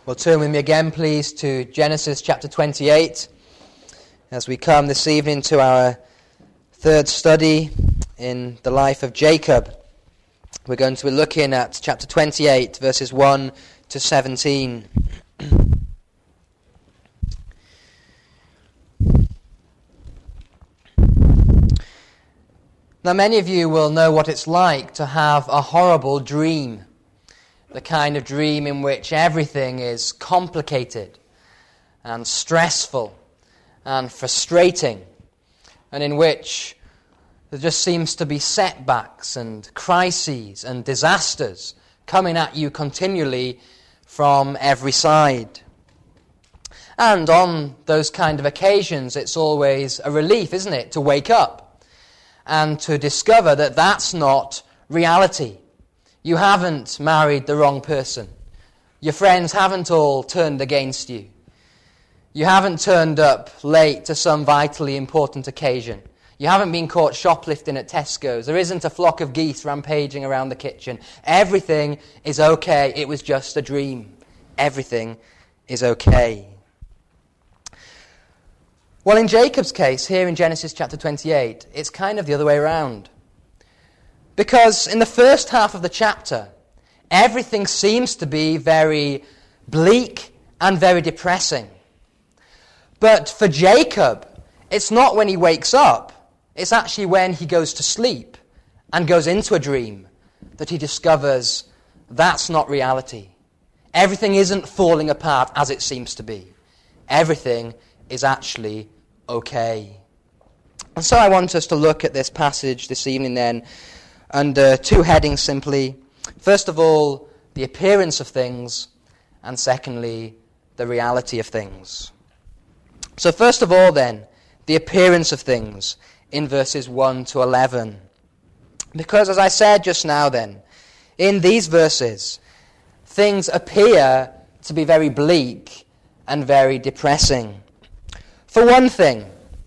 Well, turn with me again, please, to Genesis chapter 28, as we come this evening to our third study in the life of Jacob. We're going to be looking at chapter 28, verses 1 to 17. Now, many of you will know what it's like to have a horrible dream. The kind of dream in which everything is complicated and stressful and frustrating, and in which there just seems to be setbacks and crises and disasters coming at you continually from every side. And on those kind of occasions, it's always a relief, isn't it, to wake up and to discover that that's not reality. You haven't married the wrong person. Your friends haven't all turned against you. You haven't turned up late to some vitally important occasion. You haven't been caught shoplifting at Tesco's. There isn't a flock of geese rampaging around the kitchen. Everything is okay. It was just a dream. Everything is okay. Well, in Jacob's case, here in Genesis chapter 28, it's kind of the other way around. Because in the first half of the chapter, everything seems to be very bleak and very depressing. But for Jacob, it's not when he wakes up, it's actually when he goes to sleep and goes into a dream that he discovers that's not reality. Everything isn't falling apart as it seems to be. Everything is actually okay. And so I want us to look at this passage this evening then, under two headings simply. First of all, the appearance of things, and secondly, the reality of things. So first of all then, the appearance of things in verses 1 to 11. Because as I said just now then, in these verses, things appear to be very bleak and very depressing. For one thing,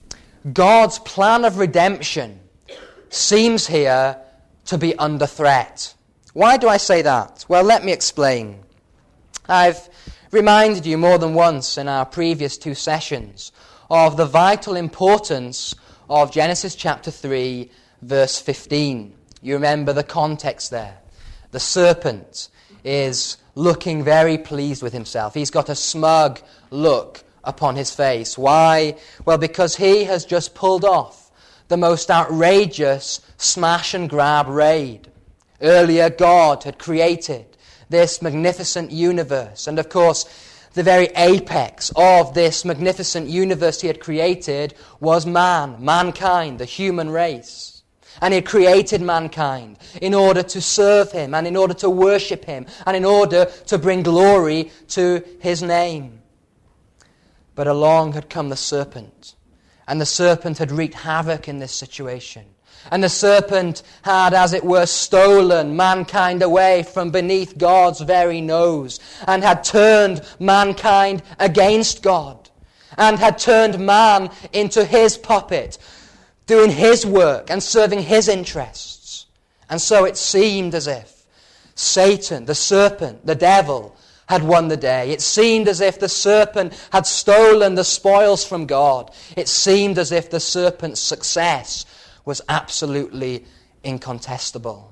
God's plan of redemption seems here to be under threat. Why do I say that? Well, let me explain. I've reminded you more than once in our previous two sessions of the vital importance of Genesis chapter 3, verse 15. You remember the context there. The serpent is looking very pleased with himself. He's got a smug look upon his face. Why? Well, because he has just pulled off the most outrageous smash and grab raid. Earlier, God had created this magnificent universe. And of course, the very apex of this magnificent universe he had created was mankind, the human race. And he had created mankind in order to serve him and in order to worship him and in order to bring glory to his name. But along had come the serpent. And the serpent had wreaked havoc in this situation. And the serpent had, as it were, stolen mankind away from beneath God's very nose, and had turned mankind against God, and had turned man into his puppet, doing his work and serving his interests. And so it seemed as if Satan, the serpent, the devil, had won the day. It seemed as if the serpent had stolen the spoils from God. It seemed as if the serpent's success was absolutely incontestable.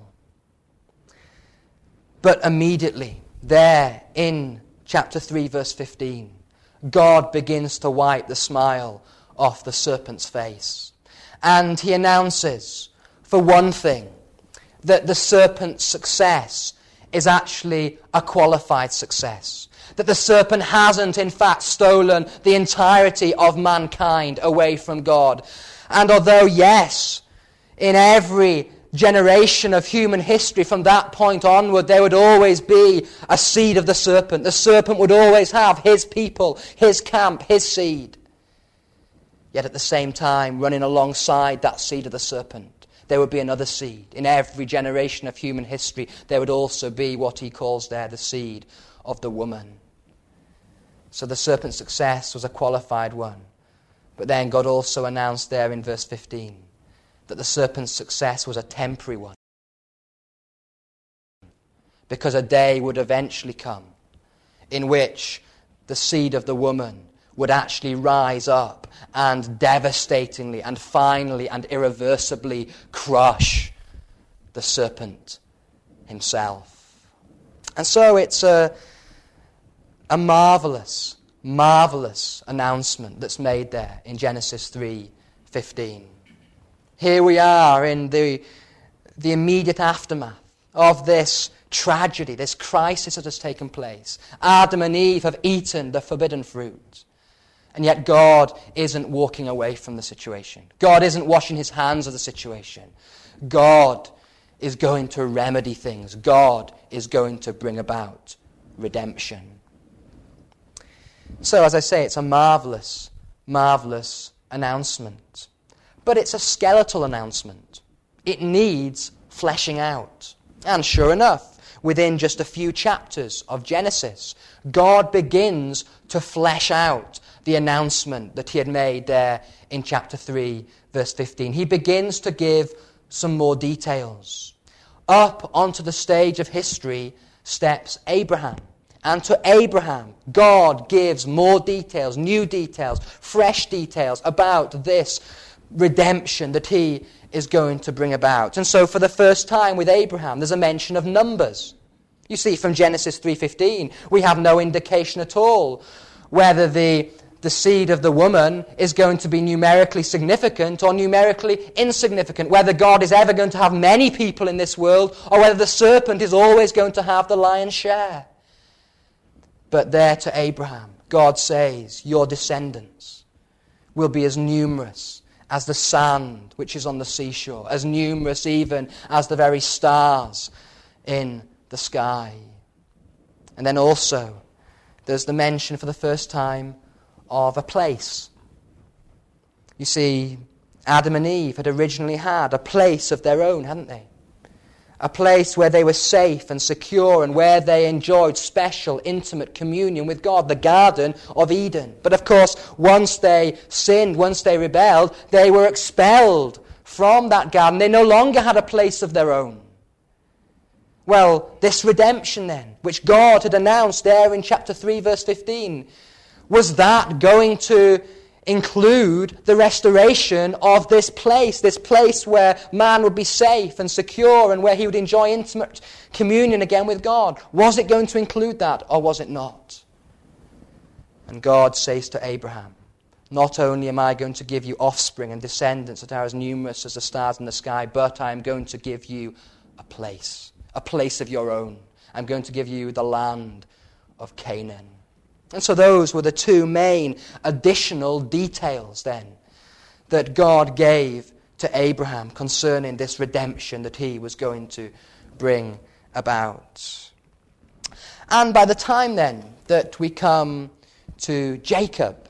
But immediately, there in chapter 3, verse 15, God begins to wipe the smile off the serpent's face. And he announces, for one thing, that the serpent's success is actually a qualified success. That the serpent hasn't, in fact, stolen the entirety of mankind away from God. And although, yes, in every generation of human history from that point onward, there would always be a seed of the serpent. The serpent would always have his people, his camp, his seed. Yet at the same time, running alongside that seed of the serpent, there would be another seed. In every generation of human history, there would also be what he calls there the seed of the woman. So the serpent's success was a qualified one. But then God also announced there in verse 15 that the serpent's success was a temporary one. Because a day would eventually come in which the seed of the woman would actually rise up and devastatingly and finally and irreversibly crush the serpent himself. And so it's a marvelous, marvelous announcement that's made there in Genesis 3:15. Here we are in the immediate aftermath of this tragedy, this crisis that has taken place. Adam and Eve have eaten the forbidden fruit. And yet God isn't walking away from the situation. God isn't washing his hands of the situation. God is going to remedy things. God is going to bring about redemption. So, as I say, it's a marvelous, marvelous announcement. But it's a skeletal announcement. It needs fleshing out. And sure enough, within just a few chapters of Genesis, God begins to flesh out the announcement that he had made there in chapter 3, verse 15. He begins to give some more details. Up onto the stage of history steps Abraham. And to Abraham, God gives more details, new details, fresh details about this redemption that he is going to bring about. And so for the first time with Abraham, there's a mention of numbers. You see, from Genesis 3:15, we have no indication at all whether the seed of the woman is going to be numerically significant or numerically insignificant, whether God is ever going to have many people in this world or whether the serpent is always going to have the lion's share. But there to Abraham, God says, your descendants will be as numerous as the sand which is on the seashore, as numerous even as the very stars in the sky. And then also, there's the mention for the first time of a place. You see, Adam and Eve had originally had a place of their own, hadn't they? A place where they were safe and secure and where they enjoyed special, intimate communion with God, the Garden of Eden. But of course, once they sinned, once they rebelled, they were expelled from that garden. They no longer had a place of their own. Well, this redemption then, which God had announced there in chapter 3, verse 15, was that going to include the restoration of this place where man would be safe and secure and where he would enjoy intimate communion again with God? Was it going to include that or was it not? And God says to Abraham, not only am I going to give you offspring and descendants that are as numerous as the stars in the sky, but I am going to give you a place of your own. I'm going to give you the land of Canaan. And so those were the two main additional details then that God gave to Abraham concerning this redemption that he was going to bring about. And by the time then that we come to Jacob,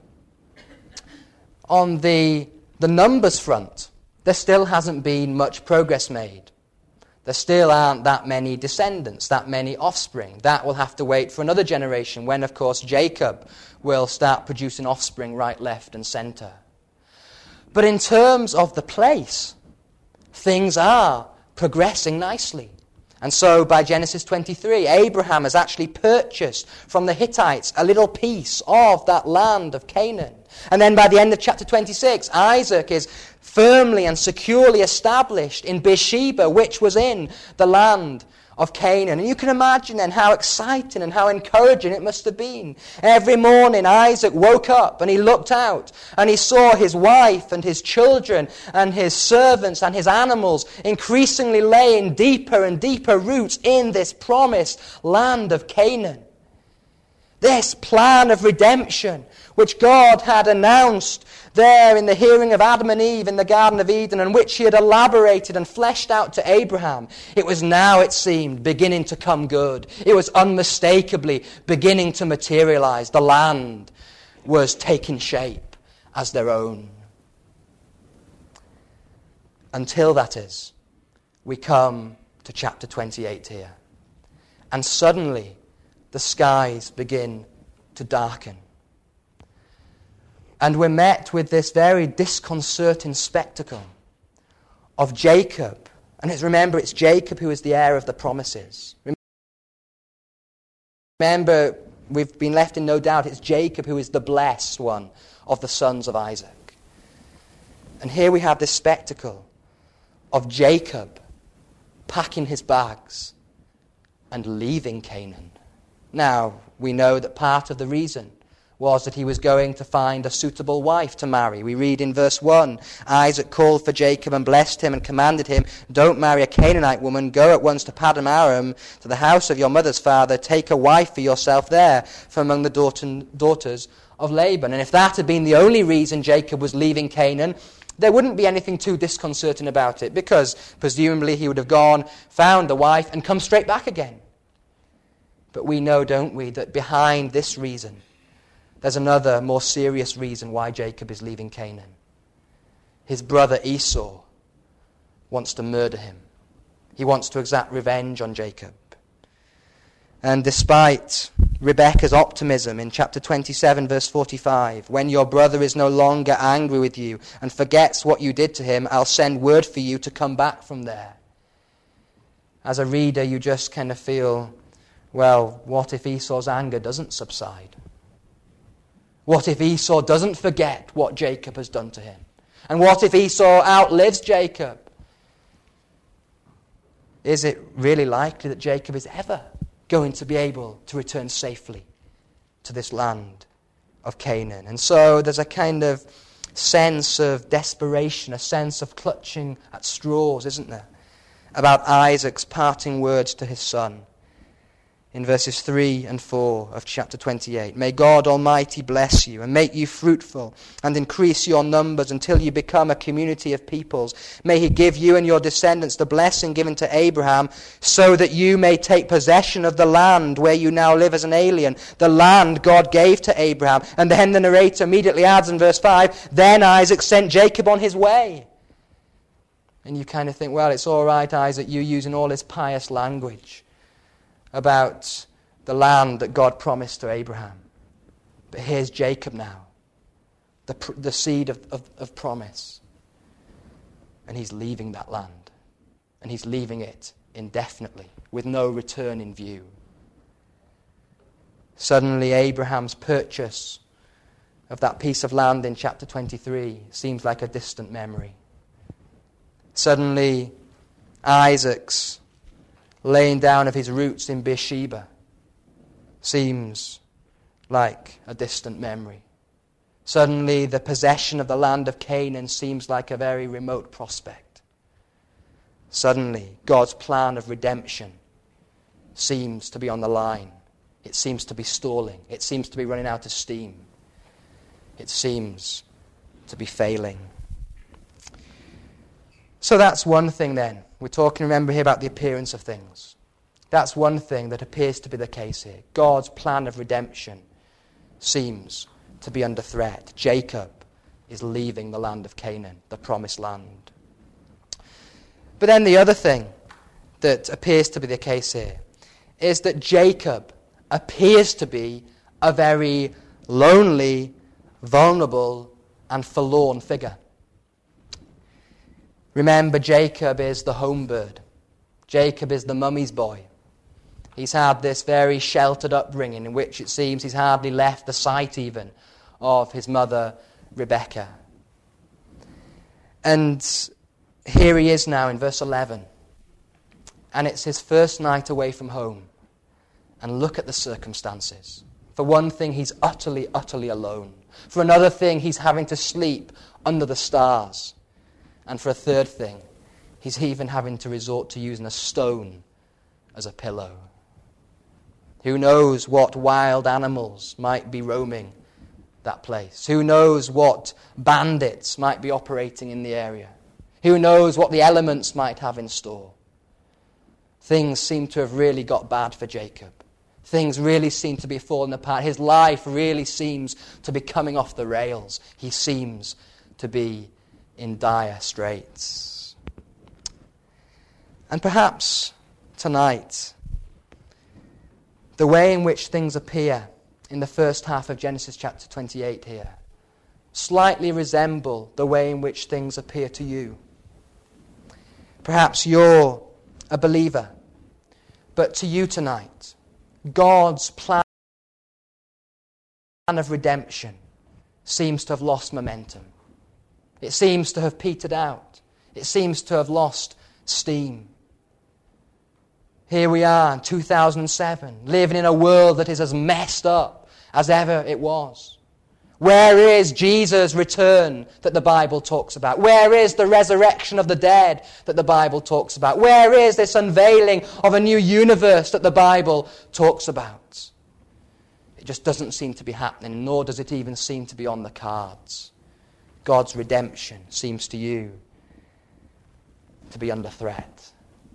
on the numbers front, there still hasn't been much progress made. There still aren't that many descendants, that many offspring. That will have to wait for another generation when, of course, Jacob will start producing offspring right, left, and center. But in terms of the place, things are progressing nicely. And so by Genesis 23, Abraham has actually purchased from the Hittites a little piece of that land of Canaan. And then by the end of chapter 26, Isaac is firmly and securely established in Beersheba, which was in the land of Canaan. And you can imagine then how exciting and how encouraging it must have been. Every morning Isaac woke up and he looked out and he saw his wife and his children and his servants and his animals increasingly laying deeper and deeper roots in this promised land of Canaan. This plan of redemption, which God had announced there in the hearing of Adam and Eve in the Garden of Eden, and which he had elaborated and fleshed out to Abraham, it was now, it seemed, beginning to come good. It was unmistakably beginning to materialize. The land was taking shape as their own. Until, that is, we come to chapter 28 here. And suddenly, the skies begin to darken. And we're met with this very disconcerting spectacle of Jacob. And remember, it's Jacob who is the heir of the promises. Remember, we've been left in no doubt it's Jacob who is the blessed one of the sons of Isaac. And here we have this spectacle of Jacob packing his bags and leaving Canaan. Now, we know that part of the reason was that he was going to find a suitable wife to marry. We read in verse 1, Isaac called for Jacob and blessed him and commanded him, don't marry a Canaanite woman, go at once to Paddan Aram, to the house of your mother's father, take a wife for yourself there from among the daughters of Laban. And if that had been the only reason Jacob was leaving Canaan, there wouldn't be anything too disconcerting about it, because presumably he would have gone, found a wife, and come straight back again. But we know, don't we, that behind this reason, there's another more serious reason why Jacob is leaving Canaan. His brother Esau wants to murder him. He wants to exact revenge on Jacob. And despite Rebekah's optimism in chapter 27, verse 45, when your brother is no longer angry with you and forgets what you did to him, I'll send word for you to come back from there. As a reader, you just kind of feel, well, what if Esau's anger doesn't subside? What if Esau doesn't forget what Jacob has done to him? And what if Esau outlives Jacob? Is it really likely that Jacob is ever going to be able to return safely to this land of Canaan? And so there's a kind of sense of desperation, a sense of clutching at straws, isn't there, about Isaac's parting words to his son. In verses 3 and 4 of chapter 28, may God Almighty bless you and make you fruitful and increase your numbers until you become a community of peoples. May he give you and your descendants the blessing given to Abraham, so that you may take possession of the land where you now live as an alien, the land God gave to Abraham. And then the narrator immediately adds in verse 5, then Isaac sent Jacob on his way. And you kind of think, well, it's all right, Isaac, you using all this pious language about the land that God promised to Abraham. But here's Jacob now, the seed of promise. And he's leaving that land. And he's leaving it indefinitely, with no return in view. Suddenly Abraham's purchase of that piece of land in chapter 23 seems like a distant memory. Suddenly Isaac's laying down of his roots in Beersheba seems like a distant memory. Suddenly the possession of the land of Canaan seems like a very remote prospect. Suddenly God's plan of redemption seems to be on the line. It seems to be stalling. It seems to be running out of steam. It seems to be failing. So that's one thing then. We're talking, remember, here about the appearance of things. That's one thing that appears to be the case here. God's plan of redemption seems to be under threat. Jacob is leaving the land of Canaan, the promised land. But then the other thing that appears to be the case here is that Jacob appears to be a very lonely, vulnerable, and forlorn figure. Remember, Jacob is the home bird. Jacob is the mummy's boy. He's had this very sheltered upbringing in which it seems he's hardly left the sight even of his mother, Rebekah. And here he is now in verse 11. And it's his first night away from home. And look at the circumstances. For one thing, he's utterly, utterly alone. For another thing, he's having to sleep under the stars. And for a third thing, he's even having to resort to using a stone as a pillow. Who knows what wild animals might be roaming that place? Who knows what bandits might be operating in the area? Who knows what the elements might have in store? Things seem to have really got bad for Jacob. Things really seem to be falling apart. His life really seems to be coming off the rails. He seems to be in dire straits. And perhaps tonight, the way in which things appear in the first half of Genesis chapter 28 here slightly resemble the way in which things appear to you. Perhaps you're a believer, but to you tonight, God's plan of redemption seems to have lost momentum. It seems to have petered out. It seems to have lost steam. Here we are in 2007, living in a world that is as messed up as ever it was. Where is Jesus' return that the Bible talks about? Where is the resurrection of the dead that the Bible talks about? Where is this unveiling of a new universe that the Bible talks about? It just doesn't seem to be happening, nor does it even seem to be on the cards. God's redemption seems to you to be under threat.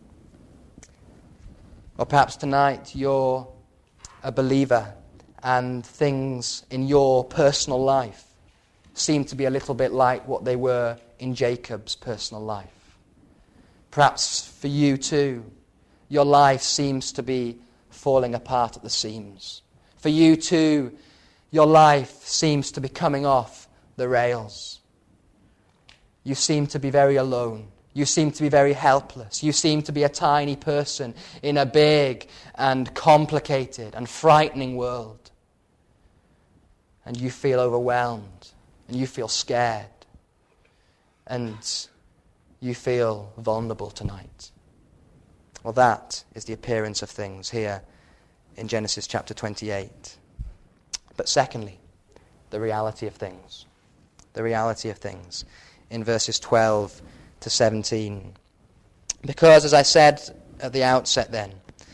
Or perhaps tonight you're a believer and things in your personal life seem to be a little bit like what they were in Jacob's personal life. Perhaps for you too, your life seems to be falling apart at the seams. For you too, your life seems to be coming off the rails. You seem to be very alone. You seem to be very helpless. You seem to be a tiny person in a big and complicated and frightening world. And you feel overwhelmed, and you feel scared, and you feel vulnerable tonight. Well, that is the appearance of things here in Genesis chapter 28. But secondly, the reality of things. The reality of things in verses 12 to 17. Because, as I said at the outset then,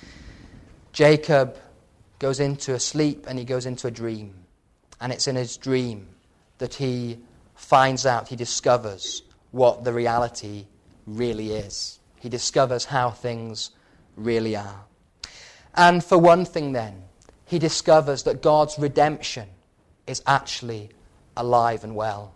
Jacob goes into a sleep and he goes into a dream. And it's in his dream that he finds out, he discovers what the reality really is. He discovers how things really are. And for one thing then, he discovers that God's redemption is actually alive and well.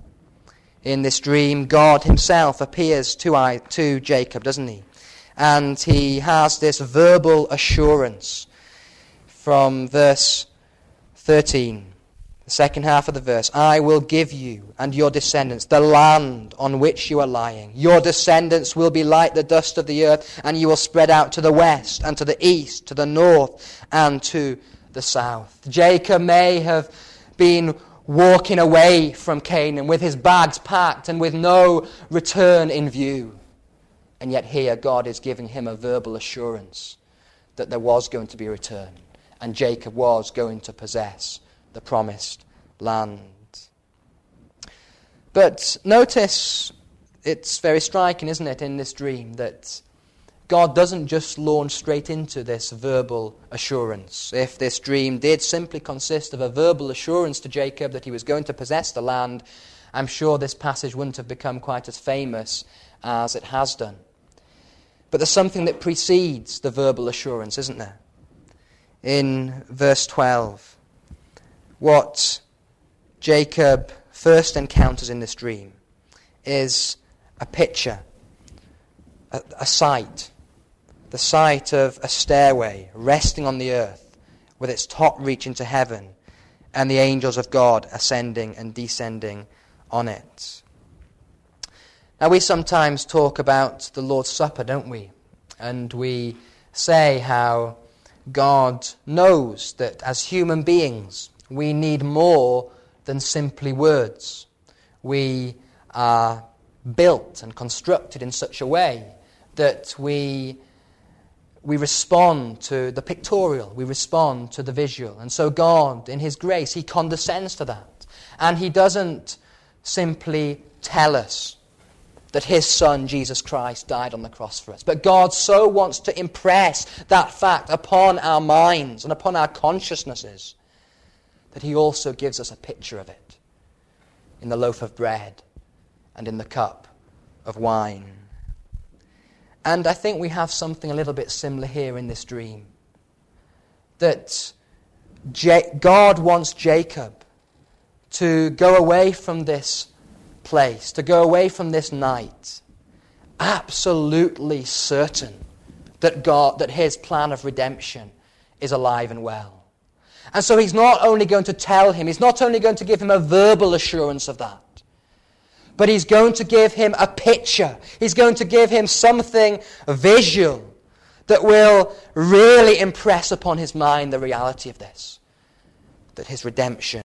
In this dream, God himself appears to Jacob, doesn't he? And he has this verbal assurance from verse 13. The second half of the verse, I will give you and your descendants the land on which you are lying. Your descendants will be like the dust of the earth, and you will spread out to the west and to the east, to the north and to the south. Jacob may have been walking away from Canaan with his bags packed and with no return in view. And yet here God is giving him a verbal assurance that there was going to be a return, and Jacob was going to possess the promised land. But notice, it's very striking, isn't it, in this dream, that God doesn't just launch straight into this verbal assurance. If this dream did simply consist of a verbal assurance to Jacob that he was going to possess the land, I'm sure this passage wouldn't have become quite as famous as it has done. But there's something that precedes the verbal assurance, isn't there? In verse 12, what Jacob first encounters in this dream is a picture, a sight, the sight of a stairway resting on the earth with its top reaching to heaven and the angels of God ascending and descending on it. Now we sometimes talk about the Lord's Supper, don't we? And we say how God knows that as human beings we need more than simply words. We are built and constructed in such a way that we respond to the pictorial, we respond to the visual. And so God, in his grace, he condescends to that. And he doesn't simply tell us that his Son, Jesus Christ, died on the cross for us. But God so wants to impress that fact upon our minds and upon our consciousnesses that he also gives us a picture of it in the loaf of bread and in the cup of wine. And I think we have something a little bit similar here in this dream. That God wants Jacob to go away from this place, to go away from this night, absolutely certain that his plan of redemption is alive and well. And so he's not only going to tell him, he's not only going to give him a verbal assurance of that, but he's going to give him a picture. He's going to give him something visual that will really impress upon his mind the reality of this. that his redemption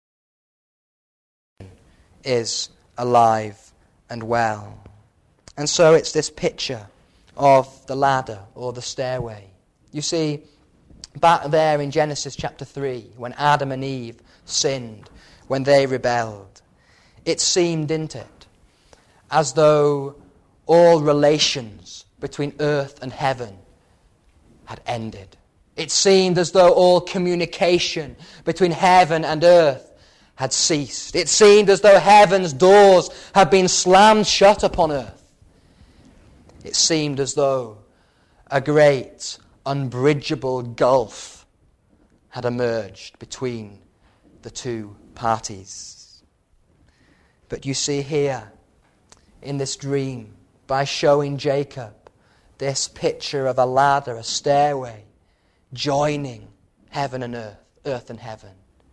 is alive and well. And so it's this picture of the ladder or the stairway. You see, back there in Genesis chapter 3, when Adam and Eve sinned, when they rebelled, it seemed, didn't it, as though all relations between earth and heaven had ended. It seemed as though all communication between heaven and earth had ceased. It seemed as though heaven's doors had been slammed shut upon earth. It seemed as though a great, unbridgeable gulf had emerged between the two parties. But you see here, in this dream, by showing Jacob this picture of a ladder, a stairway, joining heaven and earth and heaven,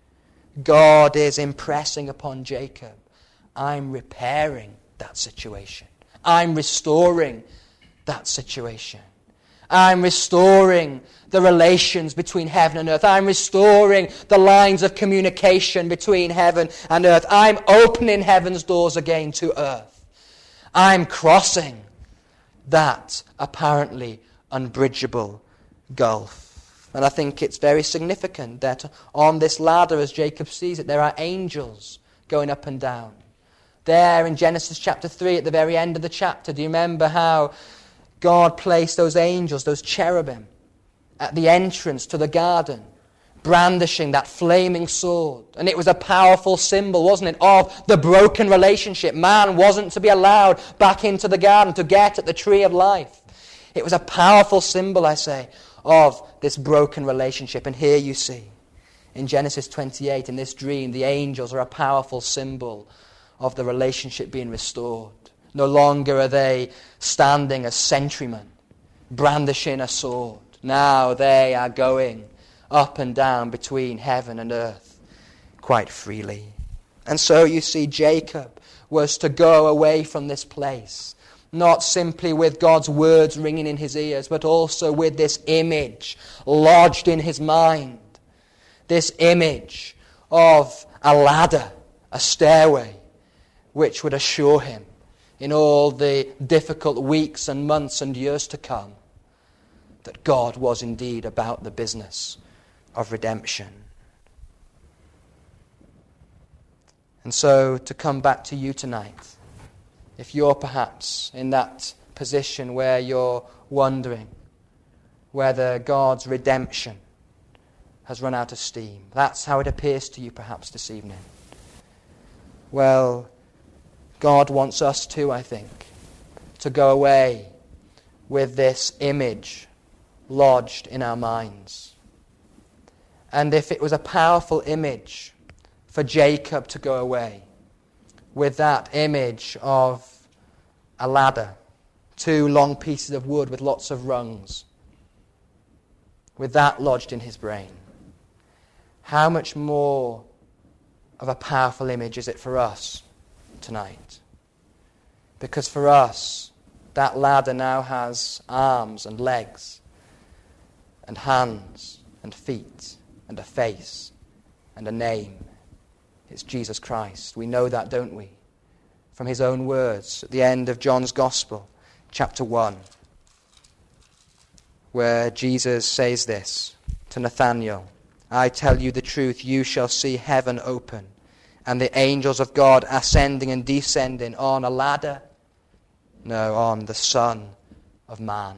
God is impressing upon Jacob, I'm repairing that situation. I'm restoring that situation. I'm restoring the relations between heaven and earth. I'm restoring the lines of communication between heaven and earth. I'm opening heaven's doors again to earth. I'm crossing that apparently unbridgeable gulf. And I think it's very significant that on this ladder, as Jacob sees it, there are angels going up and down. There in Genesis chapter 3, at the very end of the chapter, do you remember how God placed those angels, those cherubim, at the entrance to the garden, brandishing that flaming sword? And it was a powerful symbol, wasn't it, of the broken relationship. Man wasn't to be allowed back into the garden to get at the tree of life. It was a powerful symbol, I say, of this broken relationship. And here you see, in Genesis 28, in this dream, the angels are a powerful symbol of the relationship being restored. No longer are they standing as sentrymen, brandishing a sword. Now they are going up and down between heaven and earth quite freely. And so you see, Jacob was to go away from this place, not simply with God's words ringing in his ears, but also with this image lodged in his mind. This image of a ladder, a stairway, which would assure him in all the difficult weeks and months and years to come that God was indeed about the business of redemption. And so, to come back to you tonight, if you're perhaps in that position where you're wondering whether God's redemption has run out of steam, that's how it appears to you perhaps this evening. Well, God wants us too, I think, to go away with this image lodged in our minds. And if it was a powerful image for Jacob to go away with that image of a ladder, two long pieces of wood with lots of rungs, with that lodged in his brain, how much more of a powerful image is it for us tonight? Because for us, that ladder now has arms and legs and hands and feet and a face and a name. It's Jesus Christ. We know that, don't we? From his own words at the end of John's Gospel, chapter 1, where Jesus says this to Nathanael, I tell you the truth, you shall see heaven open and the angels of God ascending and descending on a ladder? No, on the Son of Man.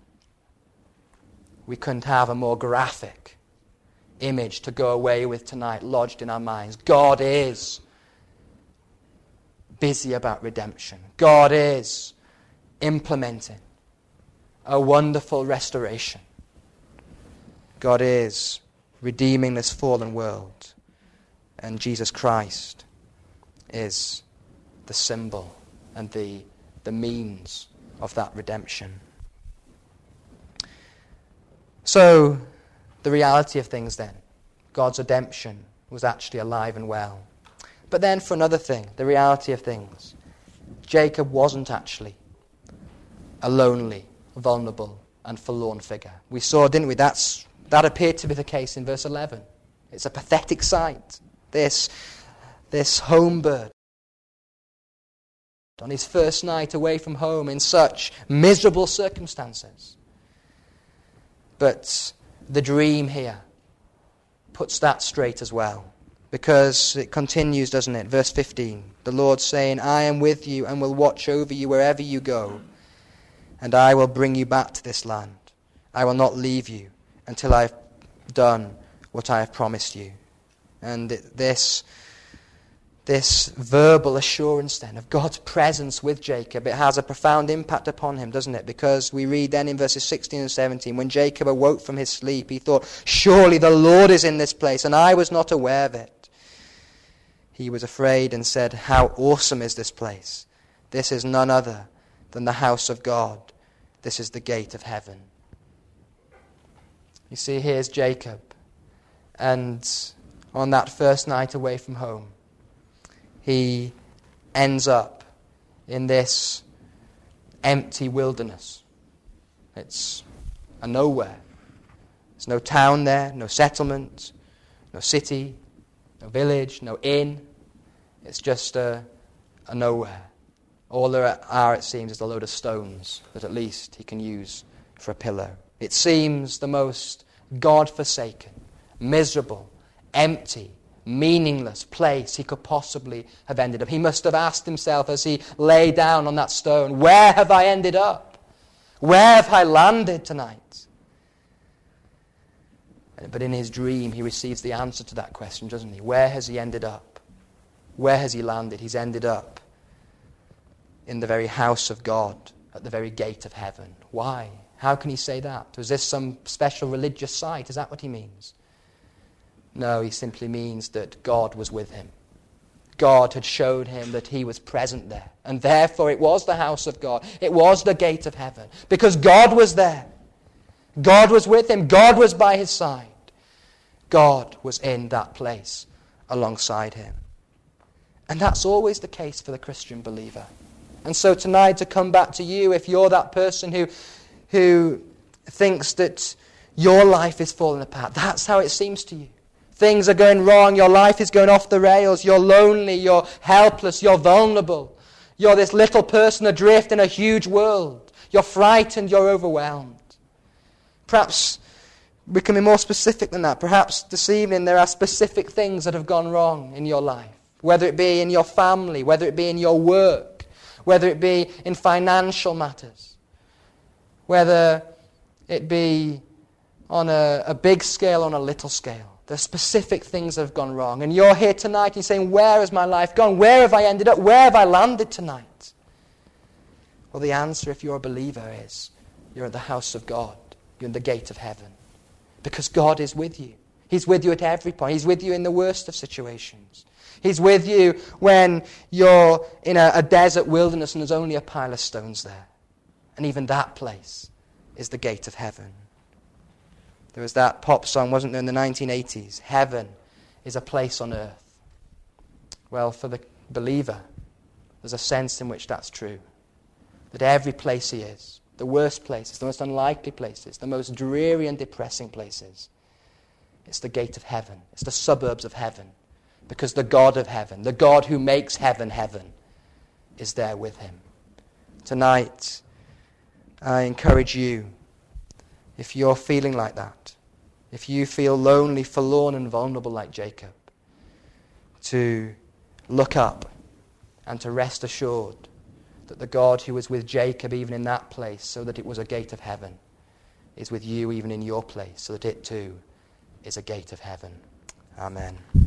We couldn't have a more graphic image to go away with tonight, lodged in our minds. God is busy about redemption. God is implementing a wonderful restoration. God is redeeming this fallen world. And Jesus Christ is the symbol and the means of that redemption. So, the reality of things then, God's redemption was actually alive and well. But then for another thing, the reality of things, Jacob wasn't actually a lonely, vulnerable and forlorn figure. We saw, didn't we, that appeared to be the case in verse 11. It's a pathetic sight. This home bird on his first night away from home in such miserable circumstances. But the dream here puts that straight as well. Because it continues, doesn't it? Verse 15. The Lord saying, I am with you and will watch over you wherever you go. And I will bring you back to this land. I will not leave you until I have done what I have promised you. And this verbal assurance then of God's presence with Jacob, it has a profound impact upon him, doesn't it? Because we read then in verses 16 and 17, when Jacob awoke from his sleep, he thought, surely the Lord is in this place, and I was not aware of it. He was afraid and said, how awesome is this place? This is none other than the house of God. This is the gate of heaven. You see, here's Jacob. And on that first night away from home, he ends up in this empty wilderness. It's a nowhere. There's no town there, no settlement, no city, no village, no inn. It's just a nowhere. All there are, it seems, is a load of stones that at least he can use for a pillow. It seems the most God-forsaken, miserable, empty, meaningless place he could possibly have ended up. He must have asked himself as he lay down on that stone, where have I ended up? Where have I landed tonight? But in his dream, he receives the answer to that question, doesn't he? Where has he ended up? Where has he landed? He's ended up in the very house of God, at the very gate of heaven. Why? How can he say that? Was this some special religious site? Is that what he means? No, he simply means that God was with him. God had showed him that he was present there. And therefore it was the house of God. It was the gate of heaven. Because God was there. God was with him. God was by his side. God was in that place alongside him. And that's always the case for the Christian believer. And so tonight, to come back to you, if you're that person who thinks that your life is falling apart, that's how it seems to you. Things are going wrong, your life is going off the rails, you're lonely, you're helpless, you're vulnerable. You're this little person adrift in a huge world. You're frightened, you're overwhelmed. Perhaps we can be more specific than that. Perhaps this evening there are specific things that have gone wrong in your life. Whether it be in your family, whether it be in your work, whether it be in financial matters, whether it be on a big scale, on a little scale. There are specific things that have gone wrong. And you're here tonight and you're saying, where has my life gone? Where have I ended up? Where have I landed tonight? Well, the answer, if you're a believer, is you're at the house of God. You're in the gate of heaven. Because God is with you. He's with you at every point. He's with you in the worst of situations. He's with you when you're in a desert wilderness and there's only a pile of stones there. And even that place is the gate of heaven. There was that pop song, wasn't there, in the 1980s? Heaven is a place on earth. Well, for the believer, there's a sense in which that's true. That every place he is, the worst places, the most unlikely places, the most dreary and depressing places, it's the gate of heaven. It's the suburbs of heaven. Because the God of heaven, the God who makes heaven heaven, is there with him. Tonight, I encourage you, if you're feeling like that, if you feel lonely, forlorn and vulnerable like Jacob, to look up and to rest assured that the God who was with Jacob even in that place, so that it was a gate of heaven, is with you even in your place, so that it too is a gate of heaven. Amen.